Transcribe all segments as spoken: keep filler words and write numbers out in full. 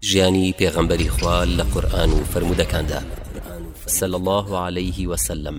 ژیانی پێغەمبەری خوا لە قورئان و فرمودەکاندا صلی الله عليه وسلم.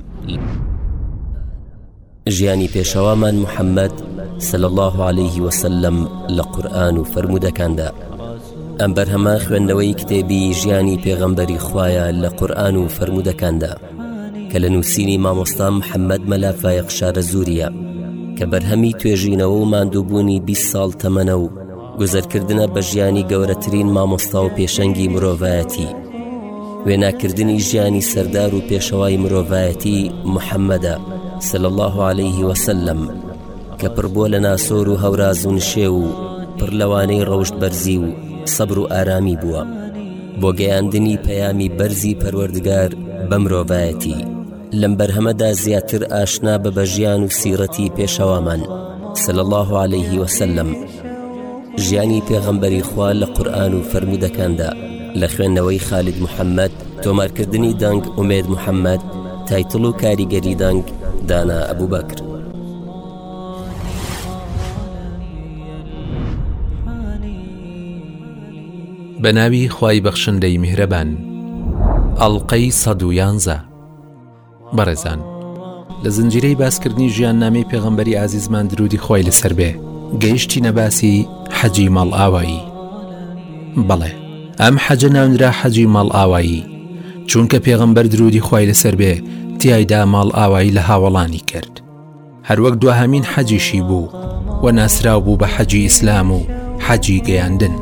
ژیانی پێشەوامان محەممەد صلی الله عليه وسلم لە قورئان و فرمودەکاندا. ئەم بەرهەمە خوێندنەوەی کتێبی ژیانی پێغەمبەری خوایە لە قورئان و فرمودەکاندا کە لە نووسینی مامۆستا محەممەد مەلافایق شارەزووریە کە بەرهەمی توێژینەوە و ماندووبوونی بیست ساڵ تەمەنە و گوزەرکردنە بە ژیانی گەورەترین مامۆستا و پێشەنگی مرۆڤایەتی، وێناکردنی ژیانی سەردار و پێشەوای مرۆڤایەتی محەممەدە صلی الله عليه وسلم کە پڕبووە لە ناسۆر و هەوراز و نشێ و پڕ لەوانەی ڕەوشت بەرزی و سەبر و ئارامی بووە بۆ گەیاندنی پەیامی بەرزی پەروەردگار بە مرۆڤایەتی. لەم بەرهەمەدا زیاتر ئاشنا بە بەژیان و سیرەتی پێشەوامان صلی الله عليه وسلم، ژیانی پێغەمبەری خوا لە قورئان و فرمودەکاندا لە خوێندنەوەی خالید محەممەد، تۆمارکردنی دەنگ ئومێد محەممەد، تایتڵ و کاریگەری دەنگ دانا ئەبوبەکر. بەناوی خوای بەخشندەی میهرەبان. ئەڵقەی سەد و یانزە. بەڕێزان، لە زنجیرەی باسکردنی ژیان نامەی پێغەمبەری عەزیزمان درودی خۆی لەسەر بێ گەیشتینە باسی حەجی ماڵ ئاوایی. بەڵێ، ئەم حەجە ناونرا حەجی ماڵ ئاوایی چونکە پێغەمبەر درودی خۆی لەسەر بێ تیایدا ماڵ ئاوایی لە هاوڵانی کرد، هەروەک دواهەمین حەجیشی بوو و ناسراو بوو بە حەجی ئیسلام و حەجی گەیاندن،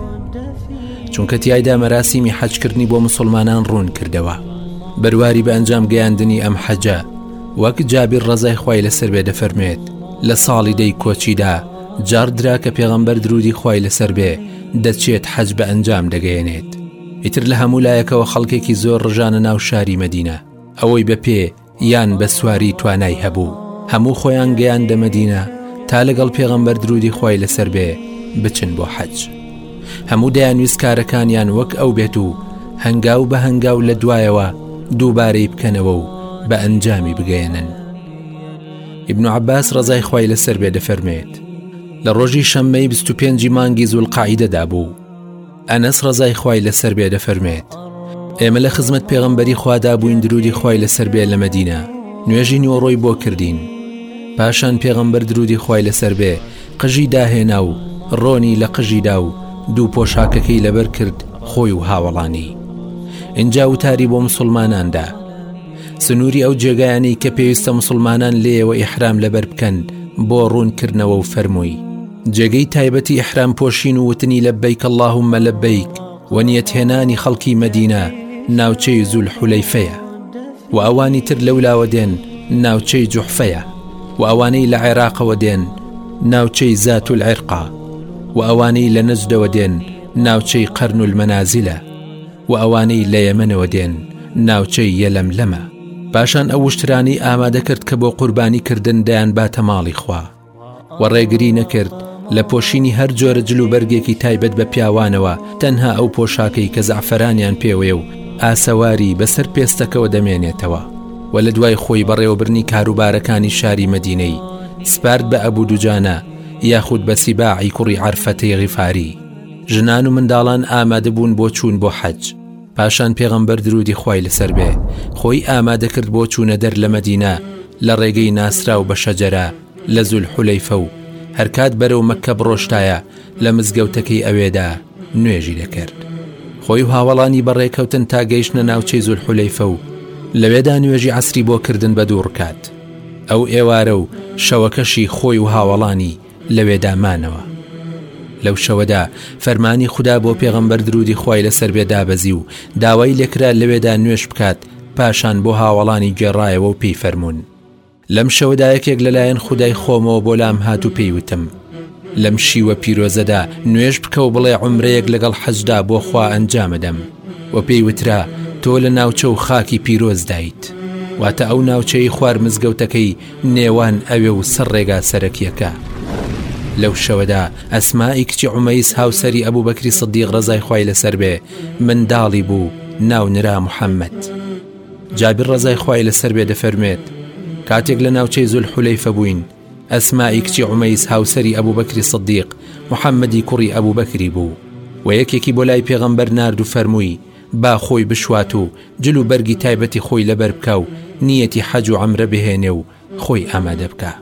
چونکە تیایدا مەراسیمی حەجکردنی بۆ مسلمانان ڕوون کردەوە. بەرواری بە ئەنجام گەیاندنی ئەم حەجە وەک جابیر ڕەزای خۆی لەسەر بێ دەفەرمێت لە ساڵی دەی کۆچیدا جاردرا کە پێغەمبەر درودی خۆی لەسەر بێ دەچێت حەج بە ئەنجام دەگەیەنێت. ئیتر لە هەموو لایەکەوە خەڵکێکی زۆر ڕژانە ناو شاری مەدینە، ئەوەی بە پێ یان بە سواری توانای هەبوو هەموو خۆیان گەیاندە مەدینە تا لەگەڵ پێغەمبەر درودی خۆی لەسەر بێ بچن بۆ حەج. هەموو دەیانویست کارەکانیان وەک ئەو بێت و هەنگاو بە هەنگاو لە دوایەوە دووبارەی بکەنەوە و بە ئەنجامی بگەێنن. ئیبن عەباس ڕەزای خۆی لەسەر بێ دەفەرمێت لە ڕۆژی شەممەی بیست و پێنجی مانگی زولقەعیدەدا بوو. ئەنەس ڕەزای خۆی لەسەر بێ دەفەرمێت ئێمە لە خزمەت پێغەمبەری خوادا بووین درودی خۆی لەسەر بێ لە مەدینە، نوێژی نیوەڕۆی بۆ کردین، پاشان پێغەمبەر درودی خۆی لەسەر بێ قژی داهێنا و ڕۆنی لە قژیدا و دوو پۆشاکەکەی لەبەر کرد خۆی و هاوڵانی. اینجا وتاری بۆ مسلماناندا سنووری ئەو جێگایانی کە پێویستە مسلمانان لێەوە ئیحرام لەبەر بکەن بۆ ڕوونکردنەوە و فەرمووی جێگەی تایبەتی ئیحرام پۆشین و وتنی لەبەیک اللهم لەبەیک و نیەتهێنانی خەڵکی مەدینە ناوچەی زولحولەیفەیە، و ئەوانی تر لەولاوە دێن ناوچەی جوحفەیە، و ئەوانەی لە عێراقەوە دێن ناوچەی زات العێرقا، و ئەوانەی لە نەجدەوە دێن ناوچەی قەرن المەنازلە، و ئەوانەی لە یەمەنەوە دێن ناوچەی یەلەملەمە. پاشان ئەو وشترانی ئامادە کرد کە بۆ قوربانی کردن دەیان باتە ماڵی خوا، و ڕێگری نەکرد لە پۆشینی هەر جۆرە جل و بەرگێکی تایبەت بە پیاوانەوە تەنها ئەو پۆشاکەی کە زەعفەرانیان پێوەیە و ئاسەواری بەسەر پێستەکەوە دەمێنێتەوە، و لە دوای خۆی بەڕێوەبرنی کاروبارەکانی شاری مەدینەی سپارد بە ئەبوو دوجانە یاخود بە سیباعی کوڕی عەرفەتەی غیفاری. ژنان و منداڵان ئامادە بوون بۆ چوون بۆ حەج. پاشان پێغەمبەر درودی خۆی لەسەر بێ خۆی ئامادە کرد بۆ چوونە دەر لە مەدینە لە ڕێگەی ناسرا و بە شەجەرە لە زولحولەیفە، و هەرکات بەرەو مەککە بڕۆشتایە لە مزگەوتەکەی ئەوێدا نوێژی دەکرد. خۆی و هاوڵانی بەڕێکەوتن تا گەیشتنە ناوچەی زولحولەیفە و لەوێدا نوێژی عەسری بۆ کردن بە دوو ڕکات. ئەو ئێوارە و شەوەکەشی خۆی و هاوڵانی لەوێدا مانەوە. لەو شەوەدا فەرمانی خوددا بۆ پێغەمبەر درودی خۆی لەسەر بێ دابەزی و داوای لێکرا لەوێدا نوێژ بکات. پاشان بۆ هاوڵانی گێڕایەوە و پێی فەرموون لەم شەوەدا یەکێک لەلایەن خودای خۆمەوە بۆ لام هات و پێیوتم لەم شیوە پیرۆزەدا نوێژ بکە و بڵێ عومرەیەک لەگەڵ حەجدا بۆ خوا ئەنجامەدەم، و پێی وترا تۆ لە ناوچە و خاکی پیرۆز دایت، واتە ئەو ناوچەی خوار مزگەوتەکەی نێوان ئەوێ و سەر ڕێگا سەرەکیەکە. لەو شەوەدا ئەسمائی کچی عومەیس هاوسەری ئەبوو بەکری سدیق ڕەزای خۆی لەسەر بێ منداڵی بوو ناو نرا محەممەد. جابر ڕەزای خۆی لەسەر بێ دەفەرمێت کاتێک لە ناوچەی زولحولەیفە بووین ئەسمائی کچی عومەیس هاوسەری ئەبوو بەکری سدیق محەممەدی کوڕی ئەبوو بەکری بوو. و یەکێکی بۆ لای پێغەمبەر نارد و فەرمووی با خۆی بشوات و جل و بەرگی تایبەتی خۆی لەبەر بکە و نیەتی حەج و عەمرە بهێنێ و خۆی ئامادە بکە.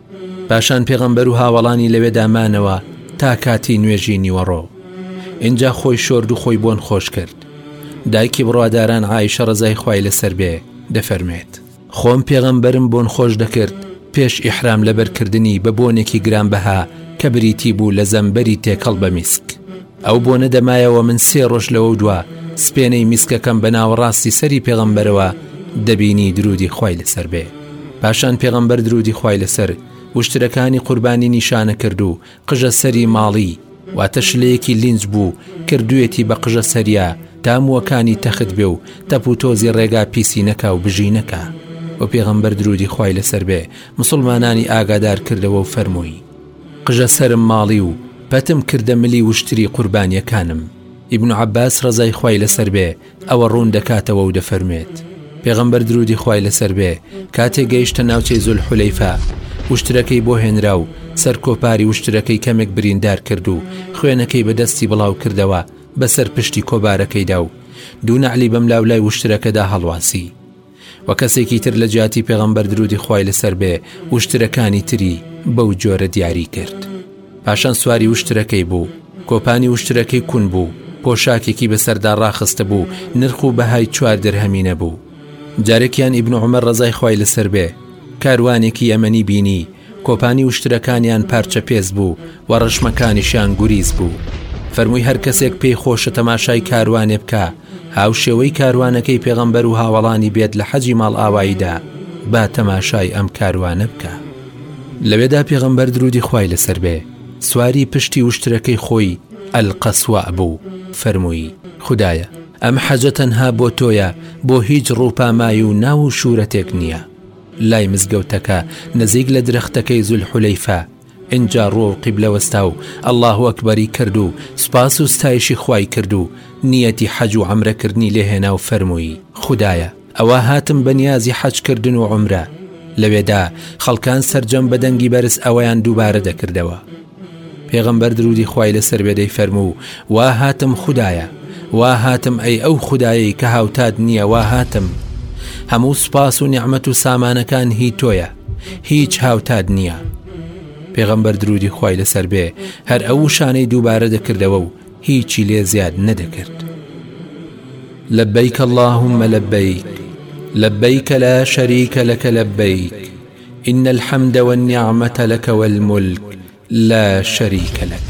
پاشان پێغەمبەر و هاوڵانی لەوێ دامانەوە تا کاتی نوێژی نیوەڕۆ. اینجا خۆی شۆرد و خۆی بۆن خۆش کرد. دایکی بڕواداران عایشە ڕزای خوای لەسەر بێ دەفەرمێت خۆم پێغەمبەرم بۆن خۆش دەکرد پێش ئیحرام لەبەرکردنی بە بۆنێکی گرانبەها کە بریتی بوو لە زەمبەری تێکەڵ بە میسک. ئەو بۆنە دەمایەوە من سێ ڕۆژ لەوە دووە سپێنەی میسکەکەم بە ناوەڕاستی سەری پێغەمبەرەوە دەبینی درودی خوای لەسەر بێ. پاشان پێغەمبەر درودی خوای لەسەر وشترەکانی قوربانی نیشانە کرد و قژە سەری ماڵی واتە شلەیەکی لینج بوو کردوێتی بە قژە سەریە دامووەکانی تەخت بێ و تەپ و تۆزی ڕێگا پیسی نەکا و بژی نەکا. و پێغەمبەر درودی خوای لەسەر بێ مسلمانانی ئاگادار کردەوە و فەرمووی قژە سرم ماڵی و پەتم کردە ملی وشتری قوربانیەکانم. ئیبن عەباس ڕزای خوای لەسەر بێ ئەوە ڕوون دەکاتەوە و دەفەرمێت پێغەمبەر درودی خوای لەسەر بێ کاتێک گەیشتە ناوچەی زولحولەیفە وشترەکەی بۆ هێنرا و سەر کۆپاری وشترەکەی کەمێک بریندار کرد و خوێنەکەی بەدەستی بڵاو کردەوە بەسەر پشتی کۆبارەکەیدا و دوو نەعلی بەم لاولای وشترەکەدا هەڵواسی. و کەسێکی تر لە جیاتی پێغەمبەر درودی خوای لەسەر بێ وشترەکانی تری بەو جۆرە دیاری کرد. پاشان سواری وشترەکەی بوو، کۆپانی وشترەکەی کون بوو، پۆشاکێکی بەسەردا ڕاخستە بوو، نرخ و بەهای چوار دەرهەمی نەبوو. جارێکیان ئیبن عومەر ڕزای خوای لەسەر بێ کاروانێکی ئەمەنی بینی کۆپانی وشترەکانیان پارچە پێز بوو و ڕەشمەکانیشیان گوریز بوو. فەرمووی هەر کەسێک پێی خۆشە تەماشای کاروانێ بکە هاوشێوەی کاروانەکەی پێغەمبەر و هاوڵانی بێت لە حەجی ماڵ ئاواییدا با تەماشای ئەم کاروانە بکە. لەوێدا پێغەمبەر درودی خوای لەسەر بێ سواری پشتی وشترەکەی خۆی ئەلقەسوا بوو فەرمووی خودایە ئەم حەجە تەنها بۆ تۆیە بۆ هیچ ڕووپامایی و ناو و شوورەتێک نییە. لای مزگەوتەکە نزیک لە درەختەکەی زولحولەیفە اینجا ڕۆ و قیبلە وەستا و ئەڵڵاهو ئەکبەری کرد و سوپاس و ستایشی خوای کرد و نیەتی حەج و عەمرەکردنی لێهێنا و فەرمووی خودایە ئەوە هاتم بە نیازی حەجکردن و عومرە. لەوێدا خەڵکان سەرجەم بە دەنگی بەرز ئەوەیان دووبارە دەکردەوە. پێغەمبەر درودی خوای لەسەر بێ دەیفەرموو وا هاتم خودایە وا هاتم ئەی ئەو خودایەی کە هاوتاد نییە وا هاتم هەموو سوپاس و نیعمەت و سامانەکان هی تۆیە هیچ هاوتاد نییە. پێغەمبەر درودی خوای لەسەر بێ هەر ئەو شانەی دووبارە دەکردەوە و هیچی لێ زیاد نەدەکرد. لبیک اللهم لبیک لبیک لا شریک لك لبیک إن الحمد والنعمة لك والملك لا شريك لك.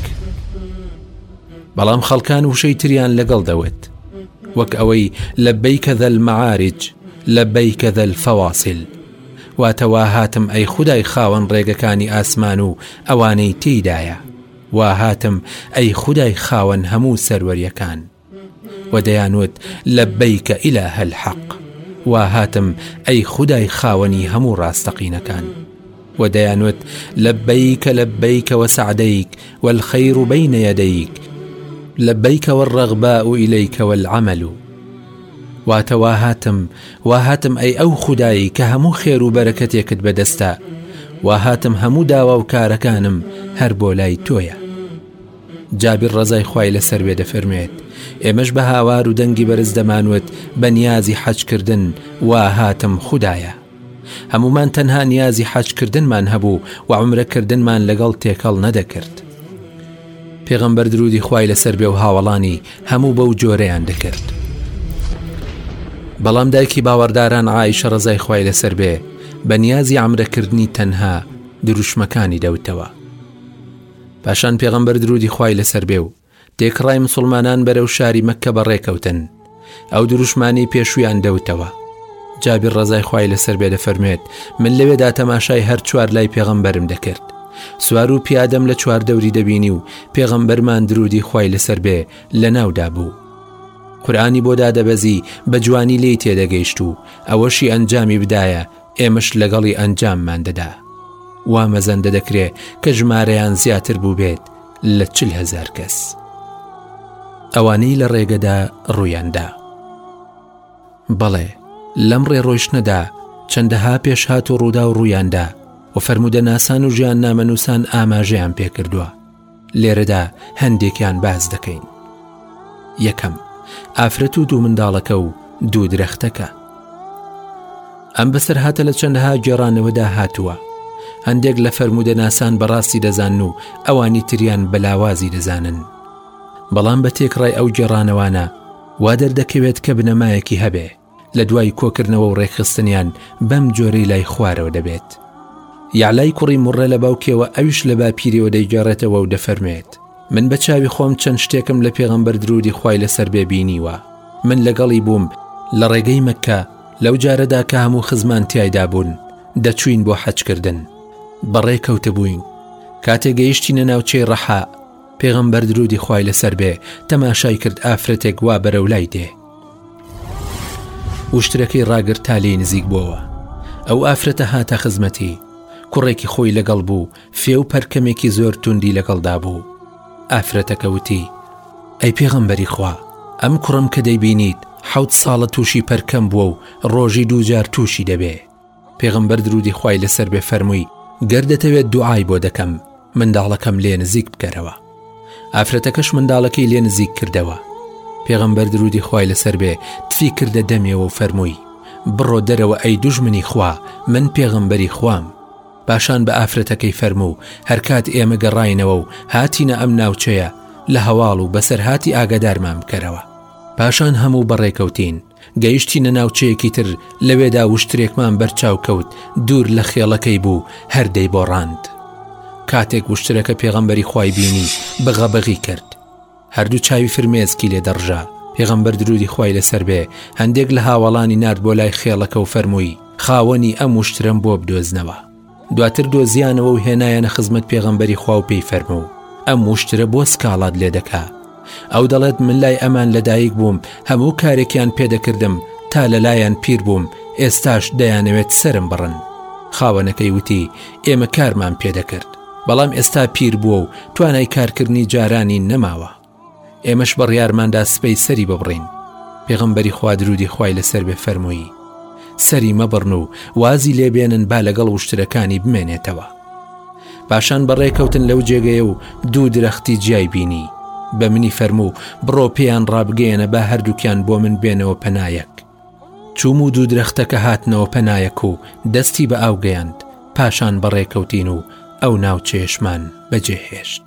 بەڵام خەڵکان وشەی تریان لەگەڵ دەوت وەک ئەوەی لەبەیکە ذە المەعارج لەبەیکە ذە الفەواصل واتە وا هاتم ئەی خودای خاوەن ڕێگەکانی ئاسمان و ئەوانەی تێیدایە وا هاتم ئەی خودای خاوەن هەموو سەروەریەکان و دەیانوت لەبەیکە ئیلەهە الحەق وا هاتم ئەی خودای خاوەنی هەموو ڕاستەقینەکان و دەیانوت لەبەیکە لەبەیکە وسعدەیک والخەیر بەینە یەدەیک لبيك والرغباء إليك والعمل واتە وا هاتم وا هاتم ئەی ئەو خودایی کە هەموو خێر و بەرەکەتێکت بەدەستە وا هاتم هەموو داوا و کارەکانم هەر بۆ لای تۆیە. جابر ڕزای خوای لەسەر بێ دەفەرمێت ئێمەش بە هاوار و دەنگی بەرز دەمانوت بە نیازی حەجکردن وا هاتم خودایە. هەمومان تەنها نیازی حەجکردنمان هەبوو و عومرەکردنمان لەگەڵ تێکەڵ نەدەکرد. پێغەمبەر درودی خوای لەسەر بێ و هاوڵانی هەموو بەو جۆرەیان دەکرد. بەڵام دایکی باوەڕداران عایشە ڕزای خوای لەسەر بێ بە نیازی عەمرەکردنی تەنها دروشمەکانی دەوتەوە. پاشان پێغەمبەر درودی خوای لەسەر بێ و تێکڕای مسلمانان بەرەو شاری مەککە بەڕێکەوتن ئەو دروشمانی پێشویان دەوتەوە. جابر ڕزای خوای لەسەر بێ دەفەرمێت من لەوێدا تەماشای هەر چوار لای پێغەمبەرم دەکرد. سوار و پیادەم لە چوار دەوری دەبینی و پێغەمبەرمان درودی خوای لەسەر بێ لە ناودا بوو. قورئانی بۆ دادەبەزی بە جوانی لێی تێدەگەیشت و ئەوەشی ئەنجامی بدایە ئێمەش لەگەڵی ئەنجاممان دەدا. وا مەزەندە دەکرێ کە ژمارەیان زیاتر بوو بێت لە چل هەزار کەس. ئەوانەی لە ڕێگەدا ڕوویاندا. بەڵێ لەم ڕێڕۆیشتنەدا چەندەها پێش هات و ڕوودا و ڕوویاندا و فەرمودە ناسان و ژیان نامەنووسان ئاماژەیان پێکردووە. لێرەدا هەندێکیان باز دەکەین. یەکەم ئافرەت و دوو منداڵەکە و دوو درەختەکە. ئەم بەسەر هاتە لە چەندەها گێڕانەوەدا هاتووە. هەندێک لە فەرمودەناسان بەڕاستی دەزانن و ئەوانی تریان بەلاوازی دەزانن، بەڵام بە تێکڕای ئەو گێڕانەوانە وا دەردەکەوێت کە بنەمایەکی هەبێ لە دوای کۆکردنەوە و ڕێکخستنیان بەم جۆرەی لای خوارەوە دەبێت. یعلای کوڕی موڕە لە باوکێوە ئەویش لە باپیرەوە دەیگەڕێتەوە و دەفەرمێت من بە چاوی خۆم چەند شتێکم لە پێغەمبەر درودی خوای لەسەر بێ بینیوە. من لەگەڵی بووم لە ڕێگەی مەککە لەو جارەدا کە هەموو خزمان تیایدا بوون دەچوین بۆ حەجکردن. بەڕێ کەوتە بووین. کاتێک گەیشتینە ناوچەی ڕەحا پێغەمبەر درودی خوای لەسەر بێ تەماشای کرد ئافرەتێک وا بەرەو لای دێ. وشترەکەی ڕاگرت تا لێی نزیک بووەوە. ئەو ئافرەتە هاتە خزمەتی. کوڕێکی خۆی لەگەڵ بوو، فێ و پەرکەمێکی زۆر توندی لەگەڵدا بوو. ئافرەتەکە وتی ئەی پێغەمبەری خوا، ئەم کوڕم کە دەیبینیت حەوت ساڵە تووشی پەرکەم بووە و ڕۆژی دووجار تووشی دەبێ. پێغەمبەر درودی خوای لەسەر بێ فەرمووی گەر دەتەوێت دوعای بۆ دەکەم منداڵەکەم لێ نزیک بکەرەوە. ئافرەتەکەش منداڵەکەی لێ نزیک کردەوە. پێغەمبەر درودی خوای لەسەر بێ تفی کردە دەمێەوە و فەرمووی بڕۆ دەرەوە ئەی دوژمنی خوا، من پێغەمبەری خوام. پاشان بە ئافرەتەکەی فەرموو هەرکات ئێمە گەڕاینەوە و هاتینە ئەم ناوچەیە لە هەواڵ و بەسەر هاتی ئاگادارمان بکەرەوە. پاشان هەموو بەڕێکەوتین، گەیشتینە ناوچەیەکی تر، لەوێدا وشترێکمان بەرچاو کەوت، دوور لە خێڵەکەی بوو هەردەی بۆ ڕاند. کاتێک وشترەکە پێغەمبەری خوای بینی بەغەبەغی کرد، هەردوو چاوی فرمێزکی لێ دەڕژا. پێغەمبەر درودی خوای لەسەر بێ هەندێک لە هاوڵانی نارد بۆ لای خێڵەکە و فەرمووی خاوەنی ئەم وشترم بۆ بدۆزنەوە. دواتر دۆزیانەوە و هێنایانە خزمەت پێغەمبەری خوا و پێی فەرموو ئەم وشترە بۆ سکاڵات لێ دەکا. ئەو دەڵێت من لای ئەمان لەدایک بووم، هەموو کارێکیان پێدەکردم تا لەلایەن پیر بووم، ئێستاش دەیانەوێت سرم بڕن. خاوەنەکەی وتی ئێمە کارمان پێدەکرد، بەڵام ئێستا پیر بووە و توانای کارکردنی جارانی نەماوە، ئێمەش بڕیارماندا سپەی سەری ببڕین. پێغەمبەری خوا درودی خوای لەسەر بێ فەرمووی سەری مەبڕن و وازی لێبێنن با لەگەڵ وشترەکانی بمێنێتەوە. پاشان بەڕێکەوتن لەو جێگەیە و دوو درەختی جیای بینی. بە منی فەرموو بڕۆ پێیان ڕابگەیەنە با هەردووکیان بۆ من بێنەوە پەنایەک. چووم و دوو درەختەکە هاتنەوە پەنایەک و دەستی بە ئاو گەیاند. پاشان بەڕێکەوتین و ئەو ناوچێشمان بەجێهێشت.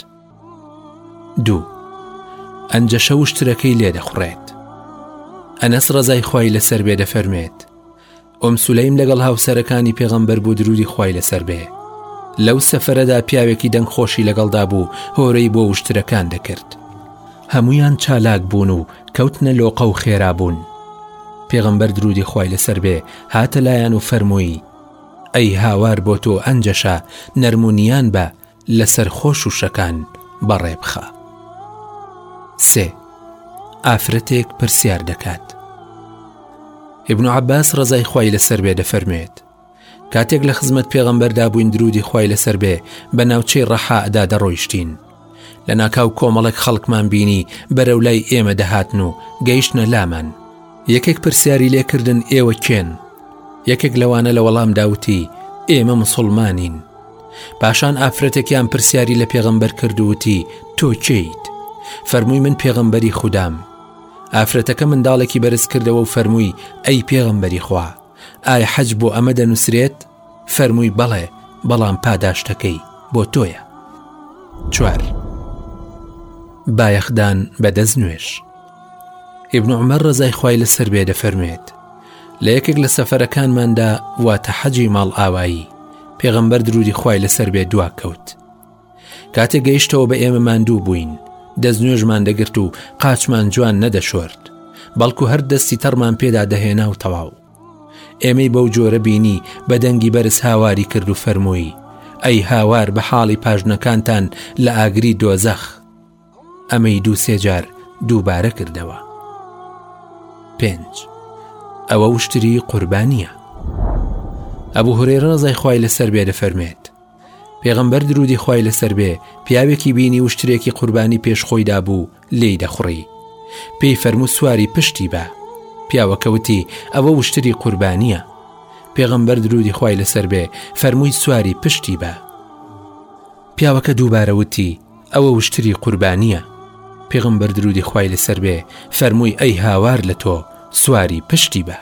دوو ئەنجەشە وشترەکەی لێ دەخوڕێت. ئەنەس ڕەزای خوای لەسەر بێ دەفەرمێت ئۆم سولەیم لەگەڵ هاوسەرەکانی پێغەمبەر بوو درودی خوای لەسەر بێ. لەو سەفەرەدا پیاوێکی دەنگ خۆشی لەگەڵدا بوو، هۆرەی بۆ وشترەکان دەکرد. هەمویان چالاک بوون و کەوتنە لۆقە و خێرا بوون. پێغەمبەر درودی خوای لەسەر بێ هاتە لایەن و فەرمووی ئەی هاوار بۆ تۆ ئەنجەشە نەرمونیان بە لەسەر خۆش وشەکان بەڕێ بخە. سێ ئافرەتێک پرسیار دەکات. ئیبن عەباس ڕەزای خوای لەسەر بێ دەفەرمێت کاتێک لە خزمەت پێغەمبەردا بووین درودی خوای لەسەر بێ بە ناوچەی ڕەحادا دەڕۆیشتین. لە ناکاو کۆمەڵێک خەڵکمان بینی بەرەو لای ئێمە دەهاتن و گەیشتنە لامان. یەکێک پرسیاری لێکردن ئێوە کێن؟ یەکێک لەوانە لە وەڵام داوتی ئێمە موسڵمانین. پاشان ئافرەتێکیان پرسیاری لە پێغەمبەر کردووتی تۆ کێیت؟ فەرمووی من پێغەمبەری خودام. ئافرەتەکە منداڵێکی بەرز کردەوە و فەرمووی ئەی پێغەمبەری خوا، ئایا حەج بۆ ئەمە دەنووسرێت؟ فەرمووی بەڵێ، بەڵام پاداشتەکەی بۆ تۆیە. چوار بایەخدان بەدەست نوێش. ئیبن عومەر ڕەزای خوای لەسەر بێ دەفەرمێت لە یەکێک لە سەفەرەکانماندا واتە حەجی ماڵ ئاوایی پێغەمبەر درودی خوای لەسەر بێ دوا کەوت. کاتێک گەیشتەوە بە ئێمە ماندوو بووین، دەست نوێژمان دەگرت و قاچمان جوان نەدەشۆرد، بەڵکو هەر دەستی تەڕمان پێدا دەهێنا و تەواو. ئێمەی بەو جۆرە بینی بە دەنگی بەرز هاواری کرد و فەرمووی ئەی هاوار بە حاڵی پاژنەکانتان لە ئاگری دۆزەخ. ئەمەی دوو سێجار دووبارە کردەوە. پێنج ئەوە وشتری قوربانیە. ئەبوو هورێرە ڕەزای خوای لەسەر بێ دەفەرمێت پێغەمبەر درودی خوای لەسەر بێ پیاوێکی بینی وشترێکی قوربانی پێش خۆیدا بوو لێی دەخوڕی. پێی فەرموو سواری پشتی بە. پیاوەکەوتی ئەوە وشتری قوربانیە. پێغەمبەر درودی خوای لەسەر بێ فەرمووی سواری پشتی بە. پیاوەکە دووبارە وتی ئەوە وشتری قوربانیە. پێغەمبەر درودی خوای لەسەر بێ فەرمووی ئەی هاوار لە تۆ سواری پشتی بە.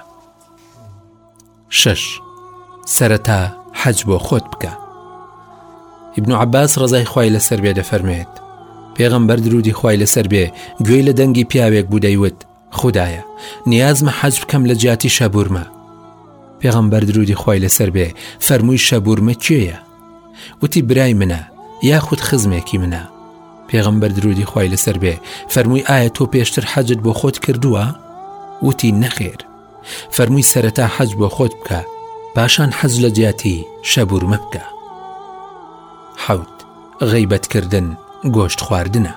شەش سەرەتا حەج بۆ خۆت بکە. ئیبن عەباس ڕەزای خوای لەسەر بێ دەفەرمێت پێغەمبەر درودی خوای لەسەر بێ گوێی لە دەنگی پیاوێک بوو دەیوت خودایە نیازمە حەج بکەم لە جیاتی شەبورمە. پێغەمبەر درودی خوای لەسەر بێ فەرمووی شەبورمە کێیە؟ وتی برای منە یاخود خزمێکی منە. پێغەمبەر درودی خوای لەسەر بێ فەرمووی ئایا تۆ پێشتر حەجت بۆ خۆت کردووە؟ وتی نەخێر. فەرمووی سەرەتا حەج بۆ خۆت بکە پاشان حەج لە جیاتی شەبورمە بکە. حەوت غەیبەتکردن گۆشت خواردنە.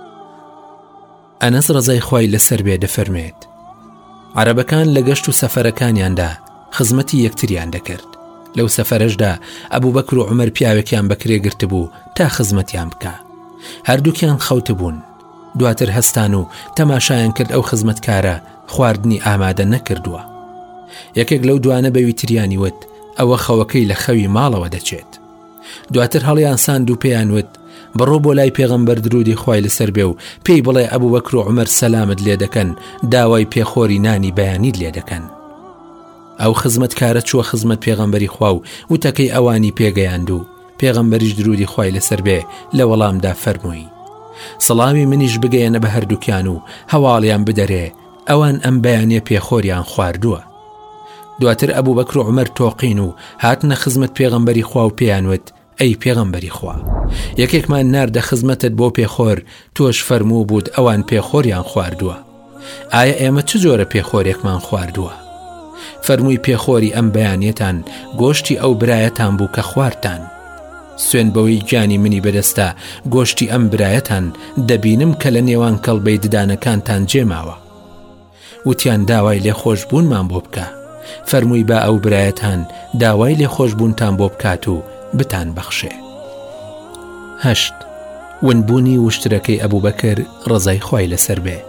ئەنەس ڕەزای خوای لەسەر بێ دەفەرمێت عەرەبەکان لە گەشت و سەفەرەکانیاندا خزمەتی یەکتریان دەکرد. لەو سەفەرەشدا ئەبوبەکر و عومەر پیاوێکیان بەکرێ گرتبوو تا خزمەتیان بکە. هەردووکیان خەوت بوون. دواتر هەستان و تەماشایان کرد ئەو خزمەتکارە خواردنی ئامادە نەکردووە. یەکێک لەو دوانە بەوی تریانی وت ئەوە خەوەکەی لە خەوی ماڵەوە دەچێت. دواتر هەڵیان ساند و پێیان وت بڕۆ بۆ لای پێغەمبەر درودی خوای لەسەر بێ و پێی بڵێ ئەبوبەکر و عومەر سەلامت لێ دەکەن داوای پێخۆری نانی بەیانیت لێ دەکەن. ئەو خزمەتکارە چووە خزمەت پێغەمبەری خوا و وتەکەی ئەوانی پێگەیاند و پێغەمبەریش درودی خوای لەسەر بێ لە وەڵامدا فەرمووی سڵامی منیش بگەیەنە بە هەردووکیان و هەواڵیان بدەرێ ئەوان ئەم بەیانیە پێخۆریان خواردووە. دواتر ئەبوبەکر و عومەر تۆقین و هاتنە خزمەت پێغەمبەری خوا و پێیانوت ئەی پێغەمبەری خوا یەکێکمان ناردە خزمەتت بۆ پێخۆر تۆش فەرموو بوود ئەوان پێخۆریان خواردووە. ئایا ئێمە چ جۆرە پێخۆرێکمان خواردووە؟ فەرمووی پێخۆری ئەم بەیانیەتان گۆشتی ئەو برایەتان بوو کە خواردتان. سوێن بەوەی گیانی منی بەدەستە گۆشتی ئەم برایەتان دەبینم کە لە نێوان کەڵبەی ددانەکانتان جێماوە. وتیان داوای لێخۆشبوونمان بۆ بکە. فەرمووی با ئەو برایەتان داوای لێخۆشبوونتان بۆ بکات و بتان بەخشێ. هەشت ونبوونی وشترەکەی ئەبوبەکر ڕەزای خوای لەسەر بێ.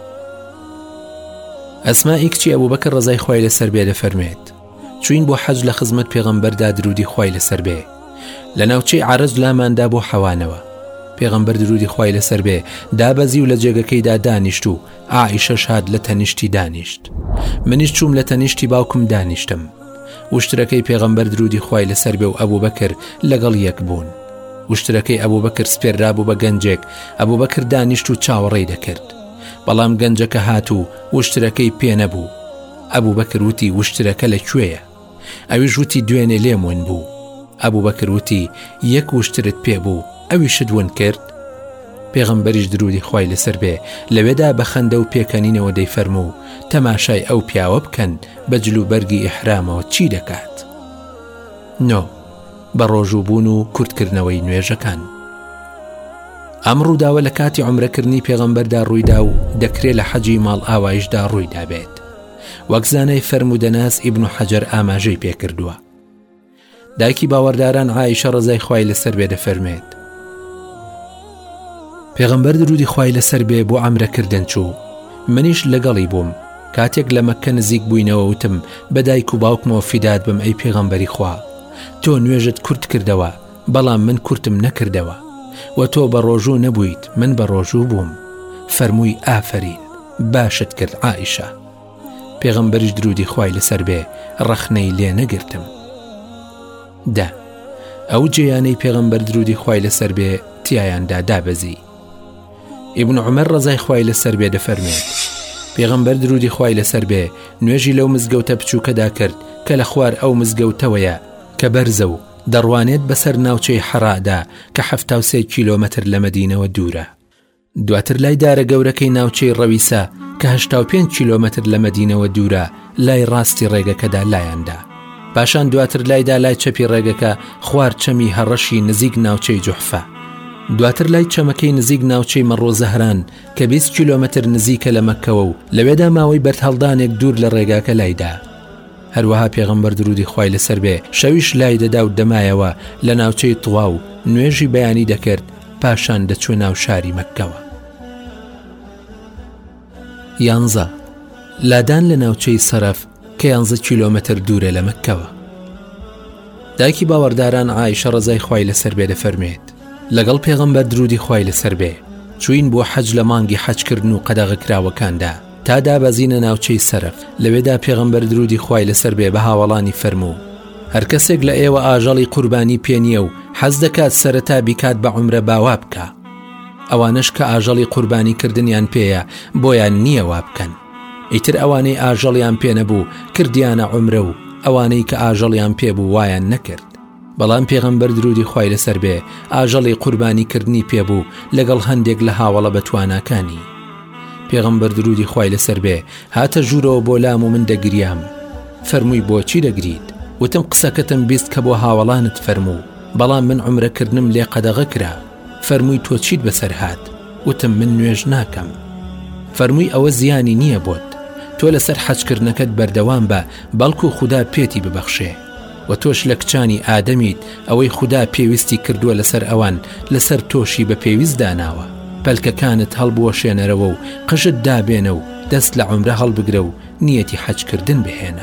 ئەسمائی کچی ئەبوبەکر ڕەزای خوای لەسەر بێ دەفەرمێت چوین بۆ حەج لە خزمەت پێغەمبەردا درودی خوای لەسەر بێ. لە ناوچەی عەرەج لاماندا بۆ حەوانەوە. پێغەمبەر درودی خوای لەسەر بێ دابەزی و لە جێگەکەیدا دانیشت و عائیشەش هات لە تەنیشتی دانیشت. منیش چووم لە تەنیشتی باوکم دانیشتم. وشترەکەی پێغەمبەر درودی خوای لەسەر بێ و ئەبوبەکر لەگەڵ یەک بوون. وشترەکەی ئەبوبەکر سپێررابوو بە گەنجێک ئەبوبەکر دانیشت و چاوەڕێی دەکرد. بەڵام گەنجەکە هات و وشترەکەی پێ نەبوو. ئەبوبەکر وتی وشترەکە لەکوێیە؟ ئەویش وتی دوێنێ لێم ون بوو. ئەبوبەکر وتی یەک وشترت پێ بوو ئەویشت ون کرد؟ پێغەمبەریش درودی خوای لەسەر بێ لەوێدا بە خەندە و پێکەنینەوە دەیفەرموو تەماشای ئەو پیاوە بکەن بە جلوبەرگی ئیحرامەوە چی دەکات. نۆ بە ڕۆژووبوون و کورتکردنەوەی نوێژەکان. ئەم ڕووداوە لە کاتی عومرەکردنی پێغەمبەردا ڕوویدا و دەکرێت لە حەجی ماڵ ئاوایشدا ڕوویدا بێت. وەک زانای فەرمودەناس ئیبن حەجەر ئاماژەی پێکردووە. دایکی باوەڕداران عایشە ڕەزای خوای لەسەر بێ دەفەرمێت پێغەمبەر درودی خوای لەسەر بێ بۆ عومرەکردن چوو. منیش لەگەڵی بووم. کاتێک لە مەککە نزیک بووینەوە وتم بە دایک و باوکمەوە فیدات بم ئەی پێغەمبەری خوا تۆ نوێژت کورت کردەوە بەڵام من کورتم نەکردەوە و تۆ بە ڕۆژوو نەبوویت من بە ڕۆژوو بووم. فەرمووی ئافرین باشت کرد عائیشە. پێغەمبەریش درودی خوای لەسەر بێ ڕەخنەی لێ نەگرتم. دا ئەو جێیانەی پێغەمبەر درودی خوای لەسەر بێ تیایاندا دابەزی. ئیبن عومەر ڕەزای خوای لەسەر بێ دەفەرمێت پێغەمبەر درودی خوای لەسەر بێ نوێژی لەو مزگەوتە بچووکەدا کرد کە لە خوار ئەو مزگەوتەوەیە کە بەرزە و دەڕوانێت بەسەر ناوچەی حەرادا کە حەفتا و سێ کیلۆمەتر لە مەدینەوە دوورە. دواتر لای دارە گەورەکەی ناوچەی ڕەویسە کە هەشتا و پێنج کیلۆمەتر لە مەدینەوە دوورە لای ڕاستی ڕێگەکەدا لایەندا. پاشان دواتر لایدا لای چەپی ڕێگەکە خوار چەمی هەڕەشی نزیک ناوچەی جوحفە. دواتر لای چەمەکەی نزیک ناوچەی مەڕۆ زەهران کە بیست کیلۆمەتر نزیکە لە مەککەوە و لەوێدا ماوەی بەرهەڵدانێک دوور لە ڕێگاکە لایدا. هەروەها پێغەمبەر درودی خوای لەسەر بێ شەویش لای دەدا و دەمایەوە لە ناوچەی تواو نوێژی بەیانی دەکرد پاشان دەچوە ناو شاری مەککەوە. یانزە لادان لە ناوچەی سەرەف کە یانزە کیلۆمەتر دوورە لە مەککەوە. دایکی باوەڕداران عایشە ڕەزای خوای لەسەر بێ دەفەرمێت لەگەڵ پێغەمبەر درودی خوای لەسەر بێ چوین بۆ حەج لە مانگی حەجکردن و قەدەغەکراوەکاندا تا دابەزینە ناوچەی سەرف. لەوێدا پێغەمبەر درودی خوای لەسەر بێ بە هاوڵانی فەرموو: هەر کەسێک لە ئێوە ئاژەڵی قوربانی پێنیە و حەز دەکات سەرەتا بیکات بە عومرە باوا بکە. ئەوانش کە ئاژەڵی قوربانی کردنیان پێیە بۆیان نییە وا بکەن. ئیتر ئەوانەی ئاژەڵیان پێ نەبوو کردیانە عومرە و ئەوانەی کە ئاژەڵیان پێبوو وایان نەکرد. بەڵام پێغەمبەر درودی خوای لەسەر بێ ئاژەڵی قوربانی کردنی پێبوو لەگەڵ هەندێک لە هاوڵە بەتواناکانی. پێغەمبەر درودی خوای لەسەر بێ هاتە ژوورەوە بۆ لام و من دەگریام. فەرمووی بۆچی دەگریت؟ وتم قسەکەتم بیست کە بۆ هاوڵانت فەرموو، بەڵام من عومرەکردنم لێ قەدەغە کرا. فەرمووی تۆ چیت بەسەر هات؟ وتم من نوێژ ناکەم. فەرمووی ئەوە زیانی نییە بۆت، تۆ لەسەر حەجکردنەکەت بەردەوام بە، بەڵکو خوددا پێتی ببەخشێ و تۆش لە کچانی ئادەمیت ئەوەی خوددا پێویستی کردووە لەسەر ئەوان لەسەر تۆشی بە پێویست داناوە. پەلکەکانت هەڵبوەشێنەرەوە و قژت دابێنە و دەست لە عومرە هەڵبگرە و نیەتی حەجکردن بهێنە.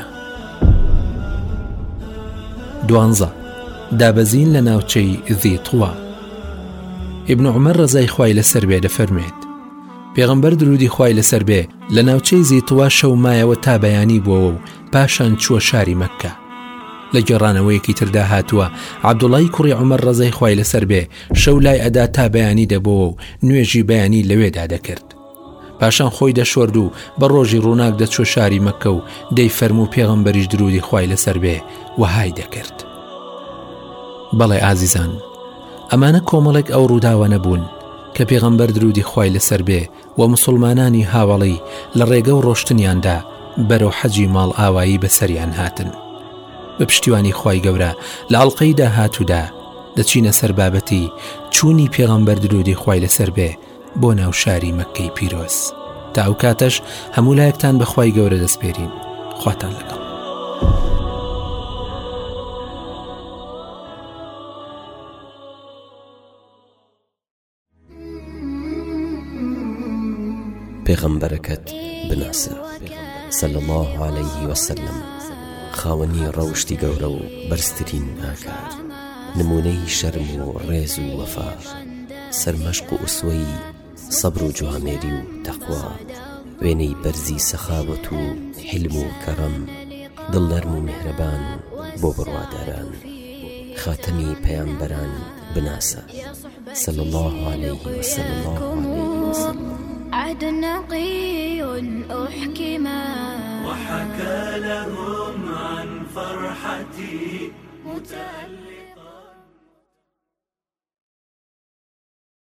دوانزە دابەزین لە ناوچەی ذی طووا. ئیبن عومەر ڕەزای خوای لەسەر بێ دەفەرمێت پێغەمبەر درودی خوای لەسەر بێ لە ناوچەی ذی طووا شەو مایەوە تا بەیانی بووە و پاشان چووە شاری مەککە. لە گێڕانەوەیەکی تردا هاتووە عەبدوڵای کوڕی عومەر ڕەزای خوای لەسەر بێ شەو لای ئەدا تا بەیانی دەبووە و نوێژی بەیانی لەوێدا دەکرد. پاشان خۆی دەشۆرد و بە ڕۆژی ڕووناک دەچوە شاری مەککە و دەی فەرموو پێغەمبەریش درودی خوای لەسەر بێ وەهای دەکرد. بەڵێ ئازیزان، ئەمانە کۆمەڵێک ئەو ڕووداوە نەبوون کە پێغەمبەر درودی خوای لەسەر بێ و مسلمانانی هاوڵی لە ڕێگە و ڕۆشتنیاندا بەرەو حەجی ماڵ ئاوایی بەسەریان هاتن. بە پشتیوانی خوای گەورە لە ئەڵقەی داهاتوودا دەچینە سەر بابەتی چوونی پێغەمبەر درودی خوای لەسەر بێ بۆ ناو شاری مەککەی پیرۆز. تا ئەو کاتەش هەموو لایەکتان بە خوای گەورە دەسپێرین. خواتان لەگەڵ. پێغەمبەرەکەت بناسە صلی الله عليه وسلم، خاوەنی ڕەوشتی گەورە و بەرزترین ئاکار، نمونەی شەرم و ڕێز و وەفا، سەرمەشق و ئوسوەی سەبر و جوامێری و تەقوا، وێنەی بەرزی سەخاوەت و حلم و کەڕەم، دڵنەرم و میهرەبان بۆ بڕواداران، خاتەمی پەیامبەران بناسە صلی الله عليه وسلم. عهد نقي أحكما وحكى لهم عن فرحتي متألم.